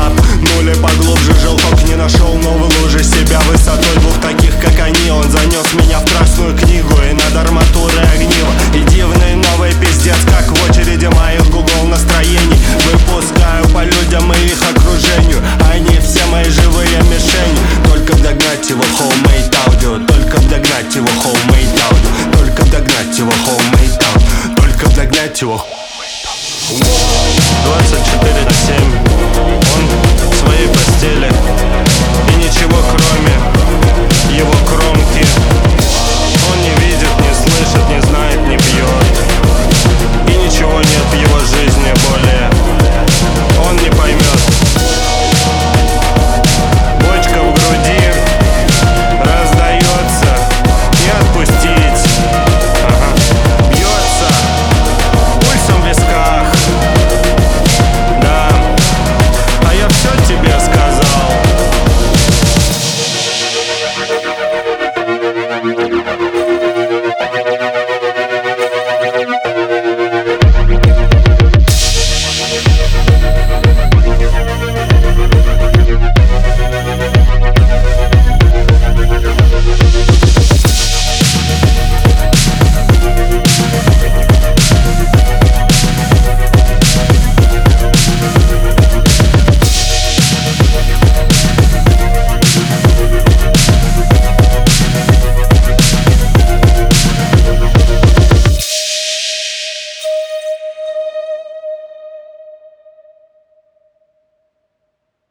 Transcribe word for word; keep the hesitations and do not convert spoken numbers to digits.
лап. Нули поглубже, желток не нашел, но в луже себя высотой двух таких, как они. Он занес меня в красную книгу и над арматурой огнива. И дивный новый пиздец, как в очереди моих гугл настроений. Выпускаю по людям и их окружению